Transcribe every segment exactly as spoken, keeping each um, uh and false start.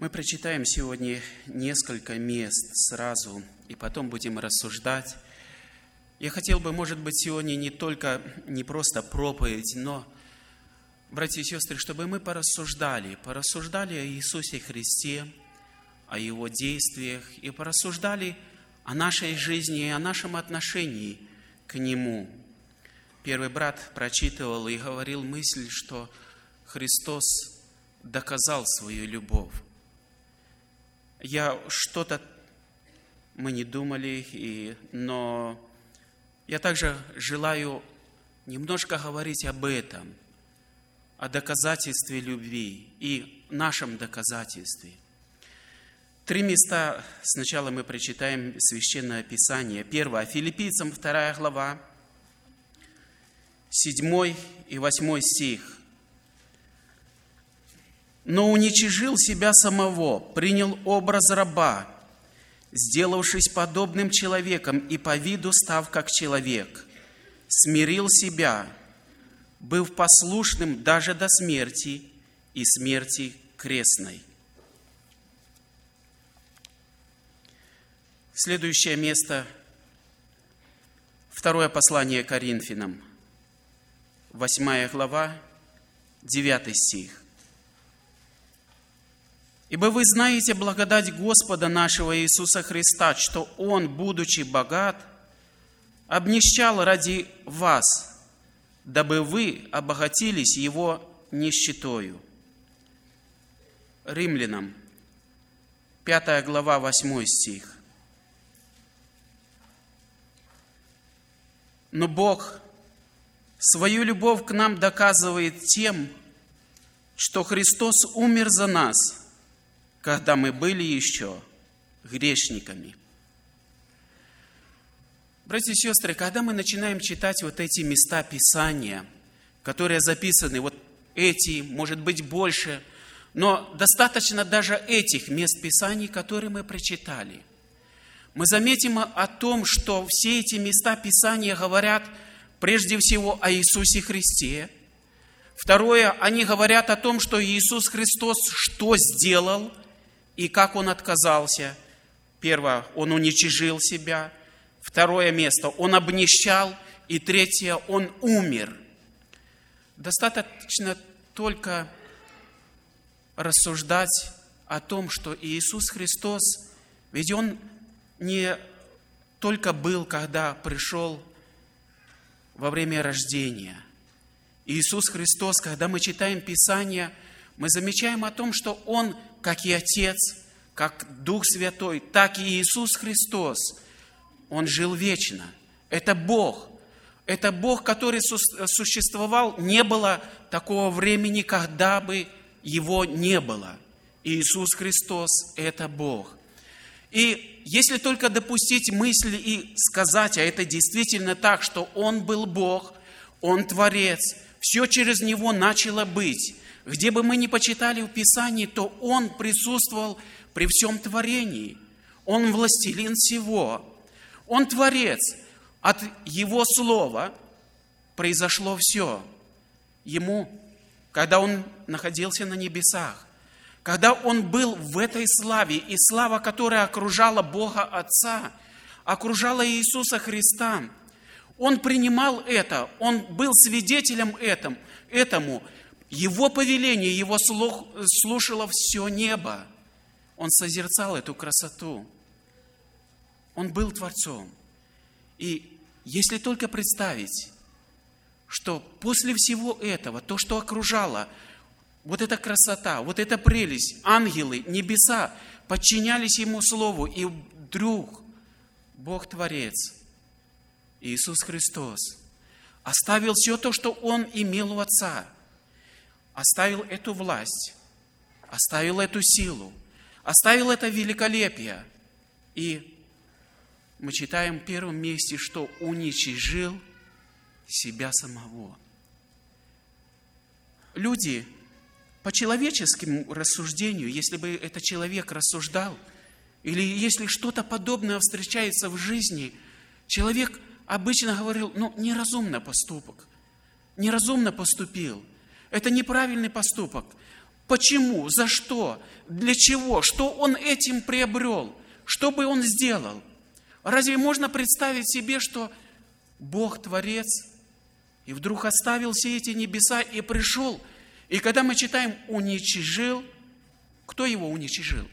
Мы прочитаем сегодня несколько мест сразу, и потом будем рассуждать. Я хотел бы, может быть, сегодня не только, не просто проповедь, но, братья и сестры, чтобы мы порассуждали, порассуждали о Иисусе Христе, о Его действиях, и порассуждали о нашей жизни и о нашем отношении к Нему. Первый брат прочитывал и говорил мысль, что Христос доказал свою любовь. Я что-то, мы не думали, и, но я также желаю немножко говорить об этом, о доказательстве любви и нашем доказательстве. Три места сначала мы прочитаем Священное Писание. Первое, Филиппийцам, вторая глава, седьмой и восьмой стих. «Но уничижил себя самого, принял образ раба, сделавшись подобным человеком и по виду став как человек, смирил себя, быв послушным даже до смерти и смерти крестной». Следующее место, второе послание Коринфянам, восьмая глава, девятый стих. «Ибо вы знаете благодать Господа нашего Иисуса Христа, что Он, будучи богат, обнищал ради вас, дабы вы обогатились Его нищетою». Римлянам, пятая глава, восьмой стих. «Но Бог свою любовь к нам доказывает тем, что Христос умер за нас, когда мы были еще грешниками». Братья и сестры, когда мы начинаем читать вот эти места Писания, которые записаны, вот эти, может быть, больше, но достаточно даже этих мест Писаний, которые мы прочитали, мы заметим о том, что все эти места Писания говорят прежде всего о Иисусе Христе. Второе, они говорят о том, что Иисус Христос что сделал и как Он отказался. Первое, Он уничижил себя. Второе место, Он обнищал. И третье, Он умер. Достаточно только рассуждать о том, что Иисус Христос, ведь Он не только был, когда пришел во время рождения. Иисус Христос, когда мы читаем Писание, мы замечаем о том, что Он, как и Отец, как Дух Святой, так и Иисус Христос, Он жил вечно. Это Бог. Это Бог, который существовал. Не было такого времени, когда бы Его не было. Иисус Христос – это Бог. И если только допустить мысль и сказать, а это действительно так, что Он был Бог, Он Творец, все через Него начало быть. Где бы мы ни почитали в Писании, то Он присутствовал при всем творении. Он властелин всего. Он Творец. От Его Слова произошло все. Ему, когда Он находился на небесах, когда Он был в этой славе, и слава, которая окружала Бога Отца, окружала Иисуса Христа, Он принимал это, Он был свидетелем этому, этому. Его повеление, Его слух, слушало все небо. Он созерцал эту красоту. Он был Творцом. И если только представить, что после всего этого, то, что окружало, вот эта красота, вот эта прелесть, ангелы, небеса подчинялись Ему Слову, и вдруг Бог Творец, Иисус Христос, оставил все то, что Он имел у Отца, оставил эту власть, оставил эту силу, оставил это великолепие. И мы читаем в первом месте, что уничижил себя самого. Люди, по человеческому рассуждению, если бы этот человек рассуждал, или если что-то подобное встречается в жизни, человек обычно говорил, ну, неразумно поступок, неразумно поступил, это неправильный поступок. Почему? За что? Для чего? Что Он этим приобрел? Что бы Он сделал? Разве можно представить себе, что Бог Творец, и вдруг оставил все эти небеса и пришел? И когда мы читаем «уничижил», кто его уничижил?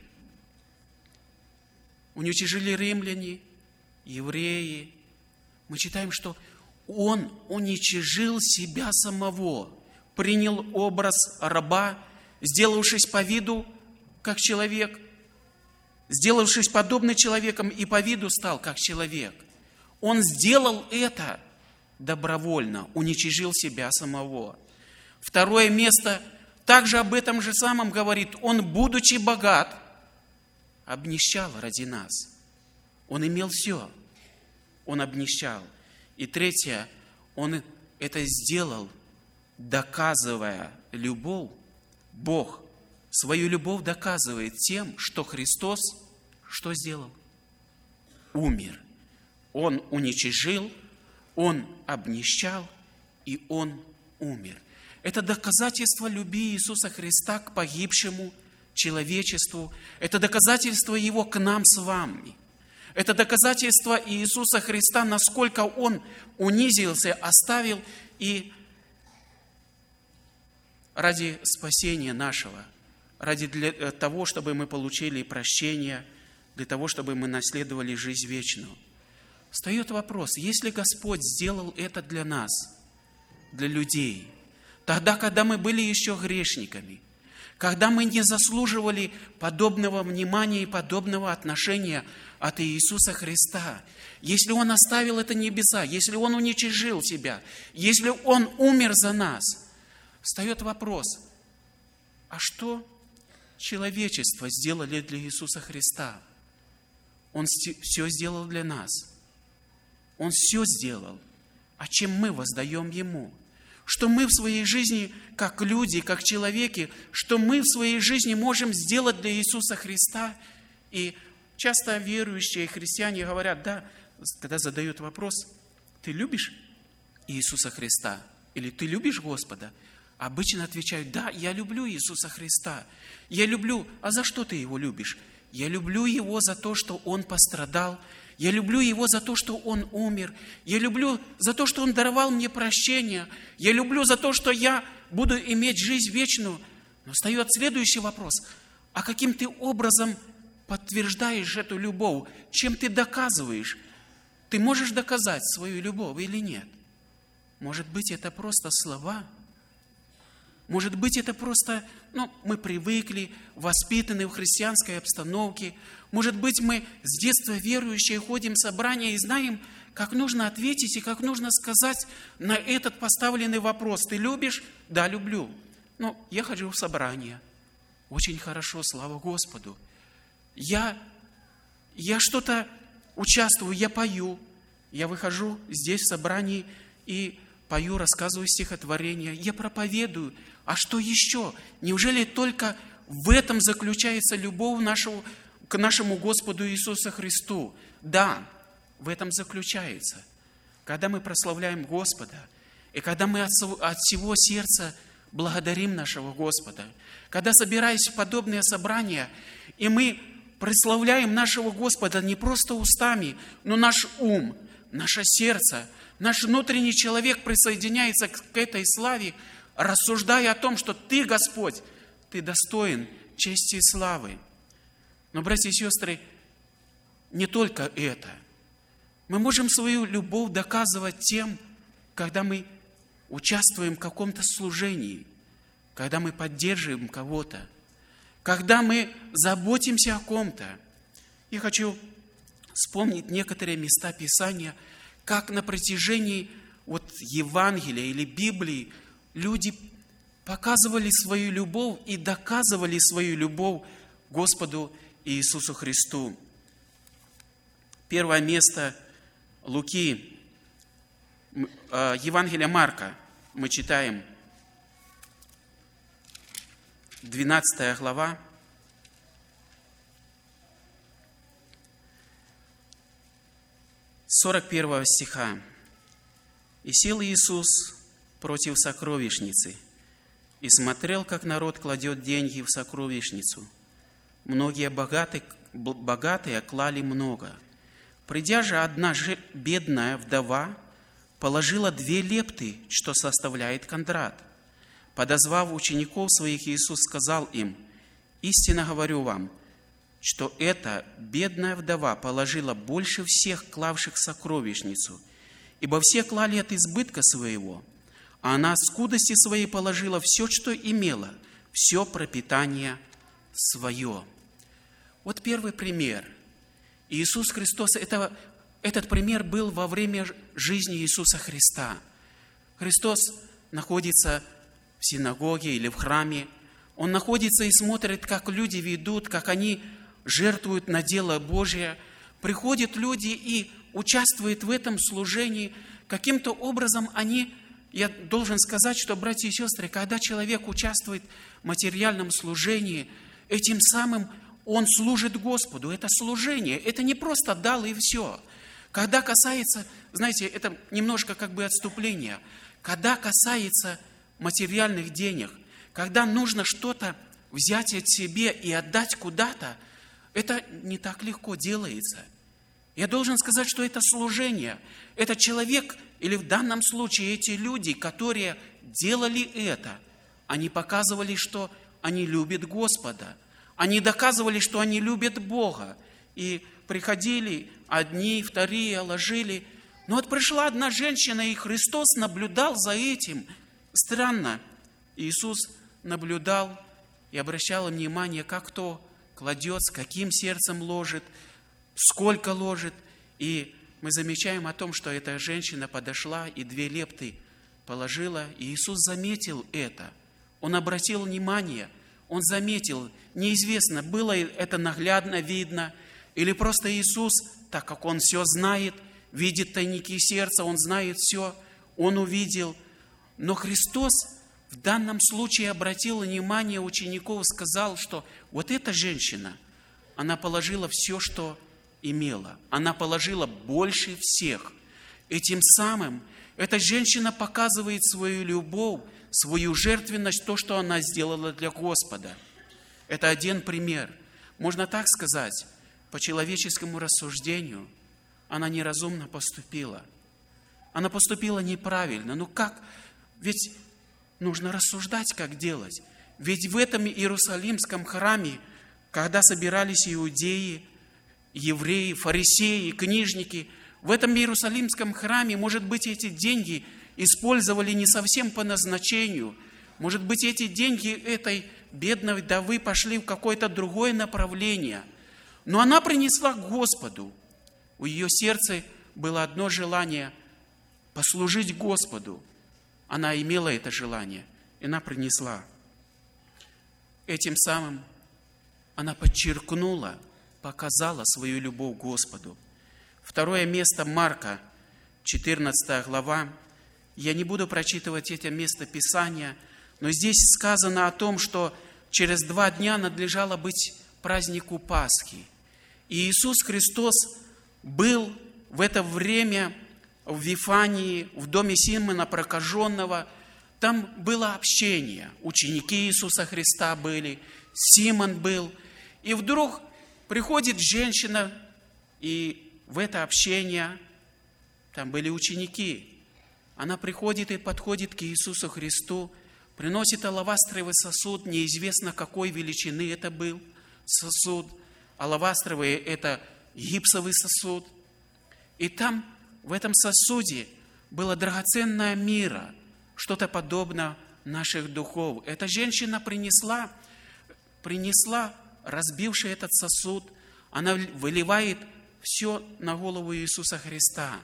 Уничижили римляне, евреи. Мы читаем, что Он уничижил себя самого, принял образ раба, сделавшись по виду, как человек, сделавшись подобным человеком, и по виду стал, как человек. Он сделал это добровольно, уничижил себя самого. Второе место также об этом же самом говорит. Он, будучи богат, обнищал ради нас. Он имел все. Он обнищал. И третье, Он это сделал, доказывая любовь. Бог свою любовь доказывает тем, что Христос что сделал? Умер. Он уничижил, Он обнищал, и Он умер. Это доказательство любви Иисуса Христа к погибшему человечеству. Это доказательство Его к нам с вами. Это доказательство Иисуса Христа, насколько Он унизился, оставил и ради спасения нашего, ради для того, чтобы мы получили прощение, для того, чтобы мы наследовали жизнь вечную. Встает вопрос, если Господь сделал это для нас, для людей, тогда, когда мы были еще грешниками, когда мы не заслуживали подобного внимания и подобного отношения от Иисуса Христа, если Он оставил это небеса, если Он уничижил себя, если Он умер за нас, встает вопрос, а что человечество сделали для Иисуса Христа? Он все сделал для нас. Он все сделал. А чем мы воздаем Ему? Что мы в своей жизни, как люди, как человеки, что мы в своей жизни можем сделать для Иисуса Христа? И часто верующие христиане говорят, да, когда задают вопрос, ты любишь Иисуса Христа? Или ты любишь Господа? Обычно отвечают, да, я люблю Иисуса Христа. Я люблю, а за что ты Его любишь? Я люблю Его за то, что Он пострадал. Я люблю Его за то, что Он умер. Я люблю за то, что Он даровал мне прощение. Я люблю за то, что я буду иметь жизнь вечную. Но встает следующий вопрос. А каким ты образом подтверждаешь эту любовь? Чем ты доказываешь? Ты можешь доказать свою любовь или нет? Может быть, это просто слова? Может быть, это просто, ну, мы привыкли, воспитаны в христианской обстановке. Может быть, мы с детства верующие ходим в собрания и знаем, как нужно ответить и как нужно сказать на этот поставленный вопрос. Ты любишь? Да, люблю. Ну, я хожу в собрание. Очень хорошо, слава Господу. Я, я что-то участвую, я пою. Я выхожу здесь в собрании и пою, рассказываю стихотворения. Я проповедую. А что еще? Неужели только в этом заключается любовь нашего, к нашему Господу Иисусу Христу? Да, в этом заключается. Когда мы прославляем Господа, и когда мы от, от всего сердца благодарим нашего Господа, когда, собираясь в подобные собрания, и мы прославляем нашего Господа не просто устами, но наш ум, наше сердце, наш внутренний человек присоединяется к этой славе, рассуждая о том, что Ты, Господь, Ты достоин чести и славы. Но, братья и сестры, не только это. Мы можем свою любовь доказывать тем, когда мы участвуем в каком-то служении, когда мы поддерживаем кого-то, когда мы заботимся о ком-то. Я хочу вспомнить некоторые места Писания, как на протяжении вот Евангелия или Библии люди показывали свою любовь и доказывали свою любовь Господу Иисусу Христу. Первое место Луки, Евангелие Марка, мы читаем, двенадцатая глава, сорок первого стиха. «И сел Иисус против сокровищницы, и смотрел, как народ кладет деньги в сокровищницу. Многие богатые, богатые клали много. Придя же, одна же бедная вдова положила две лепты, что составляет кондрат. Подозвав учеников своих, Иисус сказал им: «Истинно говорю вам, что эта бедная вдова положила больше всех клавших в сокровищницу, ибо все клали от избытка своего, а она от скудости своей положила все, что имела, все пропитание свое». Вот первый пример. Иисус Христос, это, этот пример был во время жизни Иисуса Христа. Христос находится в синагоге или в храме. Он находится и смотрит, как люди ведут, как они жертвуют на дело Божие. Приходят люди и участвуют в этом служении. Каким-то образом они, я должен сказать, что, братья и сестры, когда человек участвует в материальном служении, этим самым он служит Господу. Это служение, это не просто дал и все. Когда касается, знаете, это немножко как бы отступление. Когда касается материальных денег, когда нужно что-то взять от себе и отдать куда-то, это не так легко делается. Я должен сказать, что это служение. Это человек, или в данном случае эти люди, которые делали это, они показывали, что они любят Господа. Они доказывали, что они любят Бога. И приходили одни, вторые, ложили. Но вот пришла одна женщина, и Христос наблюдал за этим. Странно. Иисус наблюдал и обращал внимание, как кто кладет, с каким сердцем ложит, сколько ложит. И мы замечаем о том, что эта женщина подошла и две лепты положила. И Иисус заметил это. Он обратил внимание, Он заметил. Неизвестно, было это наглядно видно, или просто Иисус, так как Он все знает, видит тайники сердца, Он знает все, Он увидел. Но Христос в данном случае обратил внимание учеников, сказал, что вот эта женщина, она положила все, что имела. Она положила больше всех. И тем самым эта женщина показывает свою любовь, свою жертвенность, то, что она сделала для Господа. Это один пример. Можно так сказать, по человеческому рассуждению, она неразумно поступила. Она поступила неправильно. Ну как? Ведь нужно рассуждать, как делать. Ведь в этом Иерусалимском храме, когда собирались иудеи, евреи, фарисеи, книжники, в этом Иерусалимском храме, может быть, эти деньги использовали не совсем по назначению. Может быть, эти деньги этой бедной вдовы пошли в какое-то другое направление. Но она принесла к Господу. У ее сердца было одно желание – послужить Господу. Она имела это желание, и она принесла. Этим самым она подчеркнула, показала свою любовь к Господу. Второе место Марка, четырнадцатая глава. Я не буду прочитывать это место Писания, но здесь сказано о том, что через два дня надлежало быть празднику Пасхи. И Иисус Христос был в это время в Вифании, в доме Симона Прокаженного. Там было общение. Ученики Иисуса Христа были, Симон был. И вдруг приходит женщина, и в это общение, там были ученики. Она приходит и подходит к Иисусу Христу, приносит алавастровый сосуд, неизвестно какой величины это был сосуд. Алавастровый – это гипсовый сосуд. И там, в этом сосуде, была драгоценная мирра, что-то подобное наших духов. Эта женщина принесла, принесла, разбившая этот сосуд, она выливает все на голову Иисуса Христа.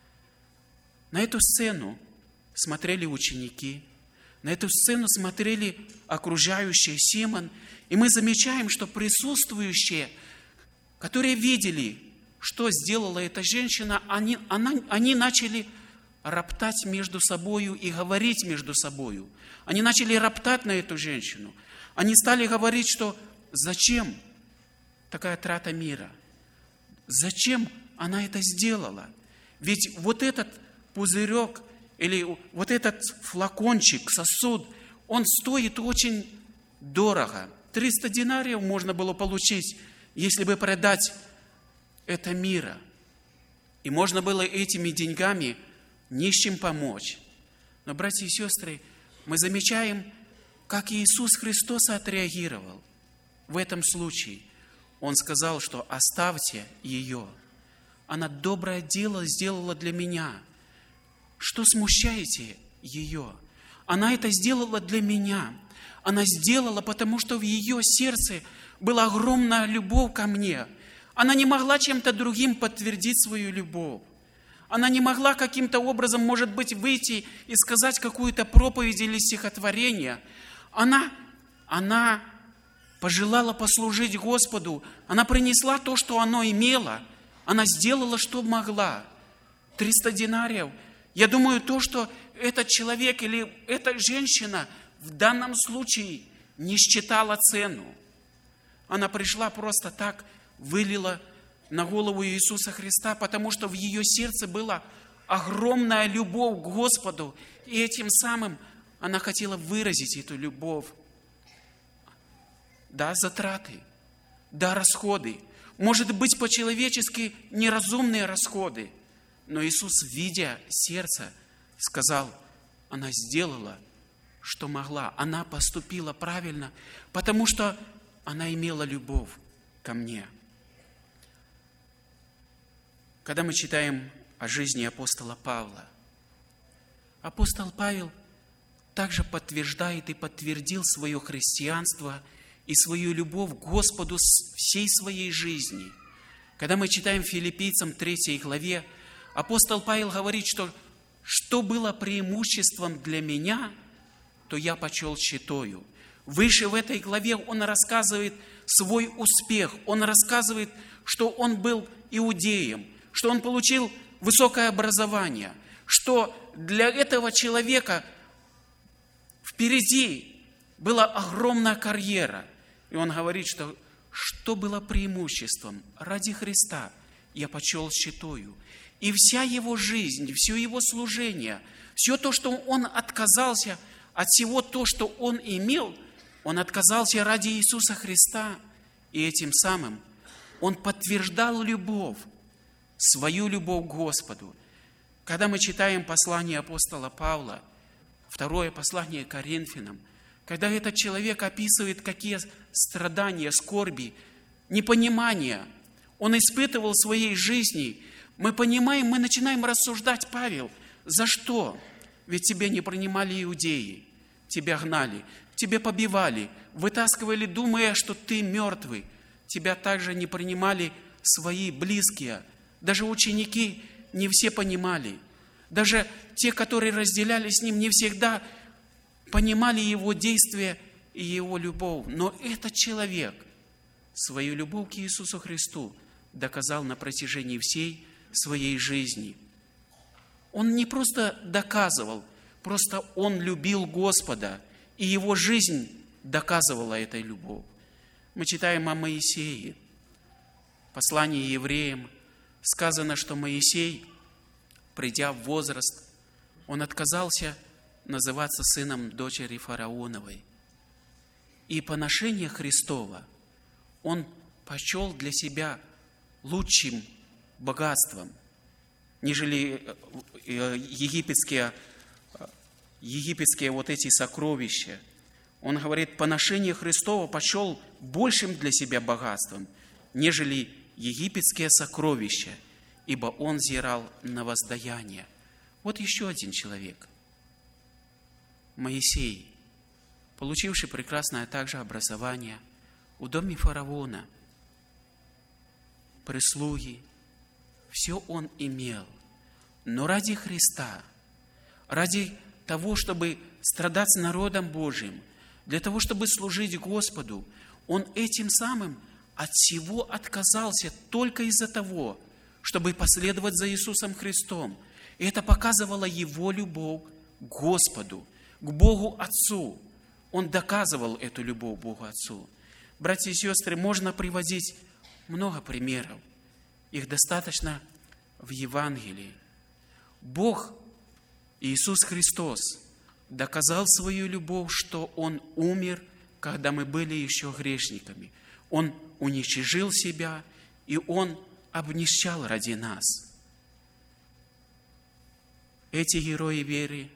На эту сцену смотрели ученики, на эту сцену смотрели окружающие Симон, и мы замечаем, что присутствующие, которые видели, что сделала эта женщина, они, она, они начали роптать между собою и говорить между собою. Они начали роптать на эту женщину. Они стали говорить, что зачем такая трата мира? Зачем она это сделала? Ведь вот этот пузырек или вот этот флакончик, сосуд, он стоит очень дорого. триста динариев можно было получить, если бы продать это мира. И можно было этими деньгами нищим помочь. Но, братья и сестры, мы замечаем, как Иисус Христос отреагировал в этом случае. Он сказал, что оставьте ее. Она доброе дело сделала для меня. Что смущаете ее? Она это сделала для меня. Она сделала, потому что в ее сердце была огромная любовь ко мне. Она не могла чем-то другим подтвердить свою любовь. Она не могла каким-то образом, может быть, выйти и сказать какую-то проповедь или стихотворение. Она, она пожелала послужить Господу. Она принесла то, что она имела. Она сделала, что могла. триста динариев. Я думаю, то, что этот человек или эта женщина в данном случае не считала цену. Она пришла просто так, вылила на голову Иисуса Христа, потому что в ее сердце была огромная любовь к Господу. И этим самым она хотела выразить эту любовь. Да, затраты, да, расходы. Может быть, по-человечески неразумные расходы. Но Иисус, видя сердце, сказал, она сделала, что могла. Она поступила правильно, потому что она имела любовь ко мне. Когда мы читаем о жизни апостола Павла, апостол Павел также подтверждает и подтвердил свое христианство и свою любовь к Господу всей своей жизни. Когда мы читаем Филиппийцам третьей главе, апостол Павел говорит, что что было преимуществом для меня, то я почел считаю. Выше в этой главе он рассказывает свой успех. Он рассказывает, что он был иудеем, что он получил высокое образование, что для этого человека впереди была огромная карьера. И он говорит, что что было преимуществом ради Христа, я почел считаю. И вся его жизнь, все его служение, все то, что он отказался от всего то, что он имел, он отказался ради Иисуса Христа. И этим самым он подтверждал любовь, свою любовь к Господу. Когда мы читаем послание апостола Павла, второе послание к Коринфянам, когда этот человек описывает, какие страдания, скорби, непонимания он испытывал в своей жизни, мы понимаем, мы начинаем рассуждать, Павел, за что? Ведь тебя не принимали иудеи, тебя гнали, тебя побивали, вытаскивали, думая, что ты мертвый. Тебя также не принимали свои близкие. Даже ученики не все понимали. Даже те, которые разделяли с ним, не всегда понимали его действия и его любовь. Но этот человек свою любовь к Иисусу Христу доказал на протяжении всей своей жизни. Он не просто доказывал, просто он любил Господа, и его жизнь доказывала этой любовь. Мы читаем о Моисее. В послании евреям сказано, что Моисей, придя в возраст, он отказался называться сыном дочери фараоновой. И поношение Христова он почел для себя лучшим богатством, нежели египетские, египетские вот эти сокровища. Он говорит, поношение Христова почел большим для себя богатством, нежели египетские сокровища, ибо он взирал на воздаяние. Вот еще один человек, Моисей, получивший прекрасное также образование в доме фараона, прислуги, все он имел. Но ради Христа, ради того, чтобы страдать с народом Божьим, для того, чтобы служить Господу, он этим самым от всего отказался только из-за того, чтобы последовать за Иисусом Христом. И это показывало его любовь к Господу, к Богу Отцу. Он доказывал эту любовь к Богу Отцу. Братья и сестры, можно приводить много примеров. Их достаточно в Евангелии. Бог, Иисус Христос, доказал свою любовь, что Он умер, когда мы были еще грешниками. Он уничижил себя, и Он обнищал ради нас. Эти герои веры,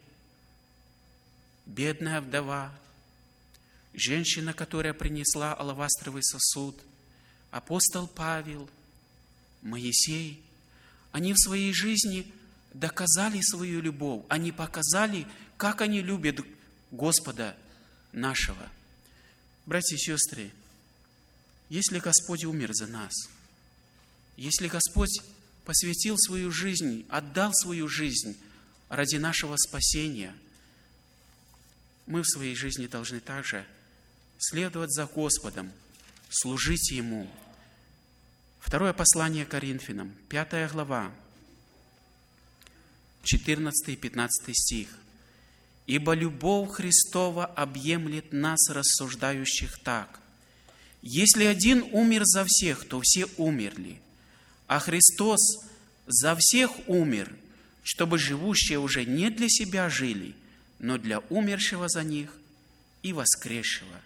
бедная вдова, женщина, которая принесла алавастровый сосуд, апостол Павел, Моисей, они в своей жизни доказали свою любовь. Они показали, как они любят Господа нашего. Братья и сестры, если Господь умер за нас, если Господь посвятил свою жизнь, отдал свою жизнь ради нашего спасения, мы в своей жизни должны также следовать за Господом, служить Ему. Второе послание Коринфянам, пятая глава, четырнадцатый и пятнадцатый стих. «Ибо любовь Христова объемлет нас, рассуждающих так: если один умер за всех, то все умерли, а Христос за всех умер, чтобы живущие уже не для себя жили, но для умершего за них и воскресшего».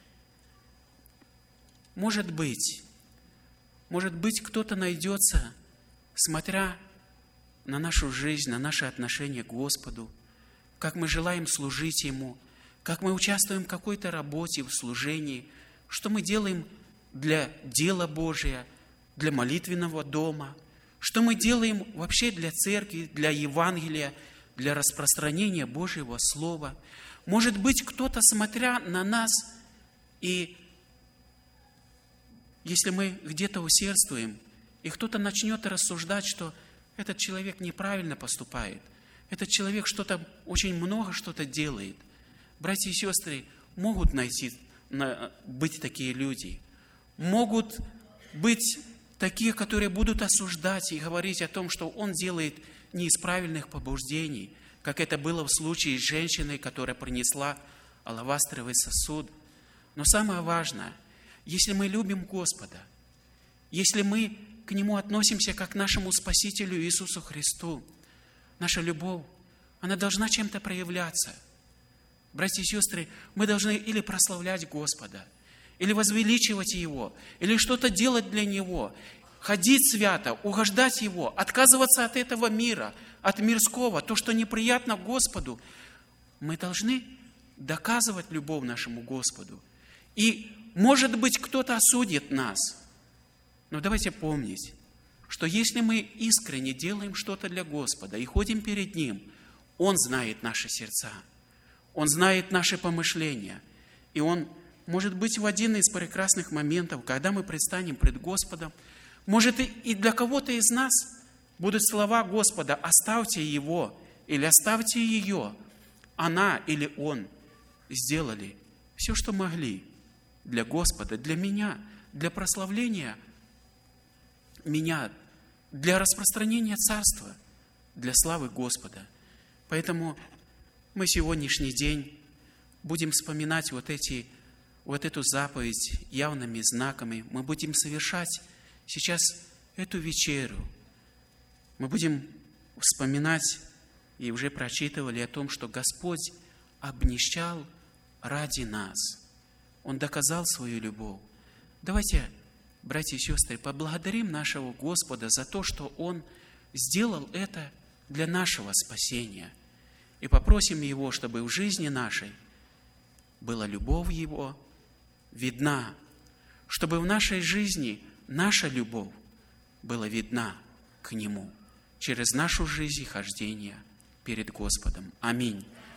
Может быть, может быть, кто-то найдется, смотря на нашу жизнь, на наши отношения к Господу, как мы желаем служить Ему, как мы участвуем в какой-то работе, в служении, что мы делаем для дела Божия, для молитвенного дома, что мы делаем вообще для церкви, для Евангелия, для распространения Божьего Слова. Может быть, кто-то, смотря на нас, и если мы где-то усердствуем, и кто-то начнет рассуждать, что этот человек неправильно поступает, этот человек что-то, очень много что-то делает. Братья и сестры, могут найти, быть такие люди. Могут быть такие, которые будут осуждать и говорить о том, что он делает не из правильных побуждений, как это было в случае с женщиной, которая принесла алавастровый сосуд. Но самое важное, если мы любим Господа, если мы к Нему относимся как к нашему Спасителю Иисусу Христу, наша любовь, она должна чем-то проявляться. Братья и сестры, мы должны или прославлять Господа, или возвеличивать Его, или что-то делать для Него, ходить свято, угождать Его, отказываться от этого мира, от мирского, то, что неприятно Господу. Мы должны доказывать любовь нашему Господу. И, может быть, кто-то осудит нас. Но давайте помнить, что если мы искренне делаем что-то для Господа и ходим перед Ним, Он знает наши сердца, Он знает наши помышления. И Он, может быть, в один из прекрасных моментов, когда мы предстанем пред Господом, может, и для кого-то из нас будут слова Господа: «Оставьте его» или «Оставьте ее». Она или он сделали все, что могли для Господа, для меня, для прославления меня, для распространения Царства, для славы Господа. Поэтому мы сегодняшний день будем вспоминать вот, эти, вот эту заповедь явными знаками. Мы будем совершать сейчас эту вечерю. Мы будем вспоминать, и уже прочитывали о том, что Господь обнищал ради нас. Он доказал свою любовь. Давайте, братья и сестры, поблагодарим нашего Господа за то, что Он сделал это для нашего спасения. И попросим Его, чтобы в жизни нашей была любовь Его видна, чтобы в нашей жизни наша любовь была видна к Нему через нашу жизнь и хождение перед Господом. Аминь.